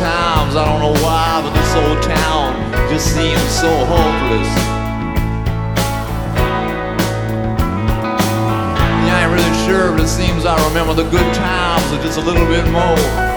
times. I don't know why, but this old town just seems so hopeless. Yeah, I ain't really sure, but it seems I remember the good times just a little bit more.